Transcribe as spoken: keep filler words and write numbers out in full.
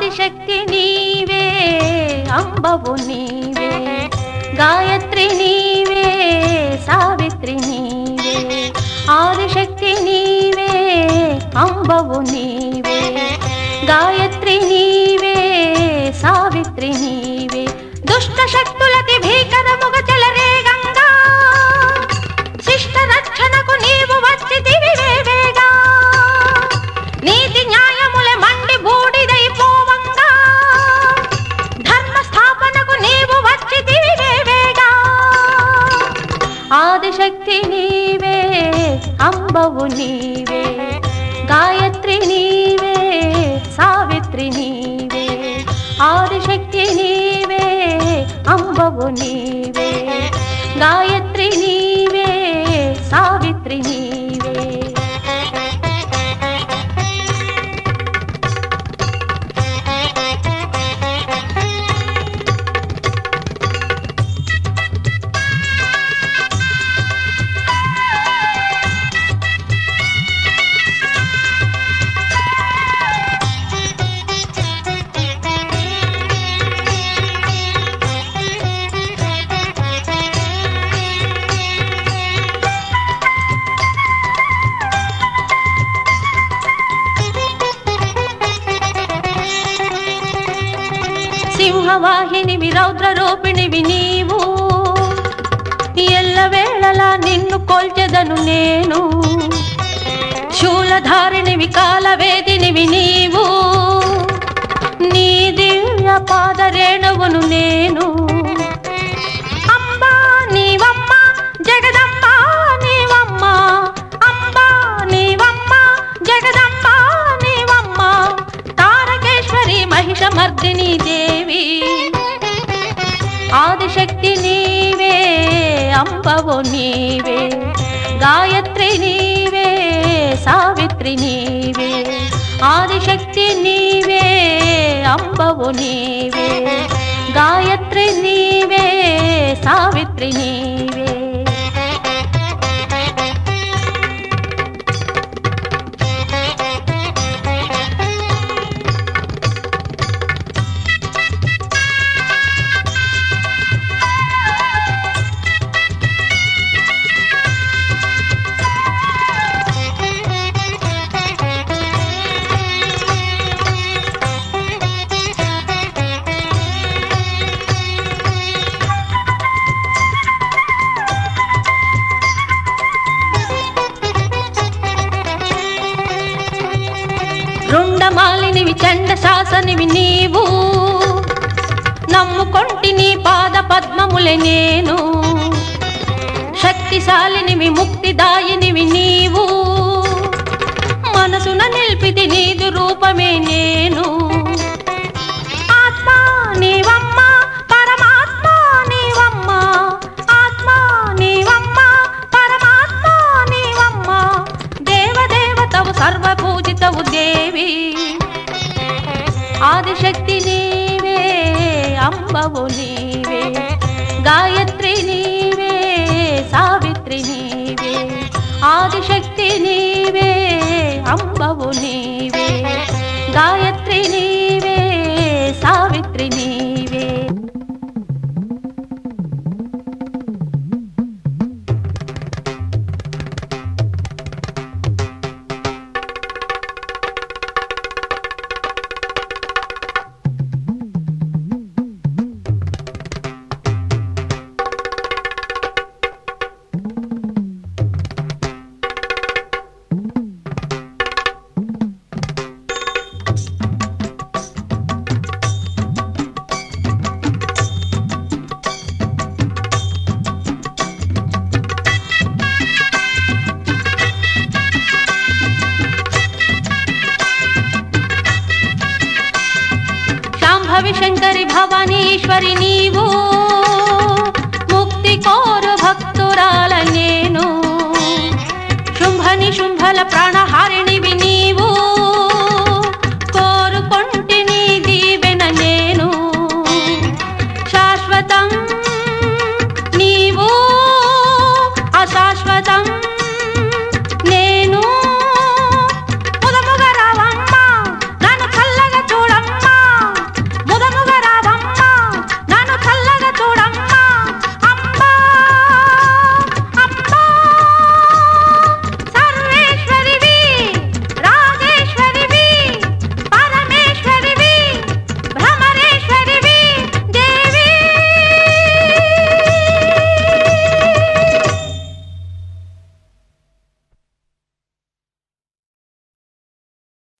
ఆదిశక్తి నీవే అంబవు నీవే గాయత్రి నీవే సావిత్రి నీవే ఆదిశక్తి నీవే అంబవు నీవే గాయత్రి నీవే సావిత్రి నీవే దుష్ట శక్తులకి భీకరముగ చెలరేగంగా శిష్ట రక్షణకు నీవు వచ్చితివి వేవేగా నీతి న్యాయములే మండి బూడిదైపోవంగా ధర్మ స్థాపనకు నీవు వచ్చితివి వేవేగా ఆదిశక్తి నీవే అంబవు నీవే గాయత్రి నీవే సావిత్రి నీవే ఆదిశక్తి నీవే అంబవు నీవే గాయత్రి నీవే సావిత్రి నీవే సింహవాహినివి రౌద్ర రూపిణివి నీవు ఎల్లవేళలా నిన్ను కొల్చెదను నేను శూలధారిణివి కాలవేదినివి నీవు నీ దివ్య పాదరేణువును నేను అంబా నీవమ్మ జగదంబ నీవమ్మ అంబా నీవమ్మ జగదంబ నీవమ్మ తారకేశ్వరి మహిషమర్దిని దేవి ఆదిశక్తి నీవే అంబవు నీవే గాయత్రి నీవే సావిత్రి నీవే ఆదిశక్తి నీవే అంబవు నీవే గాయత్రి నీవే సావిత్రి నీవే రుండమాలినివి చండ శాసనివి నీవు నమ్ముకొంటి నీ పాద పద్మములే నేను శక్తిశాలినివి ముక్తిదాయినివి నీవు మనసున నిల్పితి నీదు రూపమే నేను ఆత్మా నీవమ్మ పరమాత్మ నీవమ్మ ఆత్మా నీవమ్మ పరమాత్మ నీవమ్మ దేవదేవతవు సర్వపూజితవు దేవి ఆదిశక్తి నీవే అంబవు నీవే గాయత్రి నీవే సావిత్రి నీవే ఆదిశక్తి నీవే అంబవు నీవే గాయత్రి నీవే సావిత్రి నీవే శంకరి భవానీశ్వరి నీవు ముక్తి కోరు భక్తురాల నేను శుంభని శుంభల ప్రాణహారి